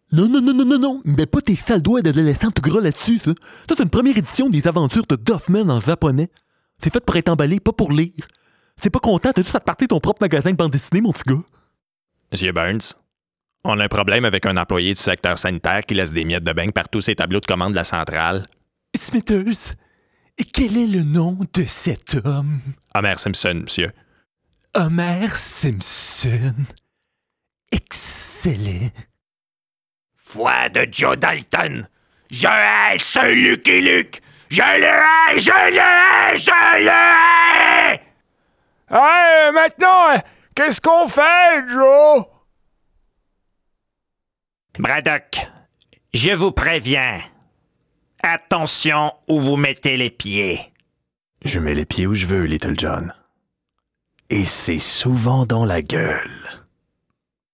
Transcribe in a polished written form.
Non, non, non, non, non, non. Mets pas tes sales doigts d'adolescent tout gras là-dessus, ça. Ça, c'est une première édition des aventures de Duffman en japonais. C'est fait pour être emballé, pas pour lire. C'est pas content, t'as juste à te partir ton propre magasin de bande dessinée, mon petit gars. Monsieur Burns, on a un problème avec un employé du secteur sanitaire qui laisse des miettes de bain par tous ses tableaux de commande de la centrale. Smithers, quel est le nom de cet homme? Homer Simpson, monsieur. Homer Simpson. Excellent. Foi de Joe Dalton, je hais ce Lucky Luke! Je le hais, je le hais, je le hais! Hey, maintenant, qu'est-ce qu'on fait, Joe? Braddock, je vous préviens. Attention où vous mettez les pieds. Je mets les pieds où je veux, Little John. Et c'est souvent dans la gueule.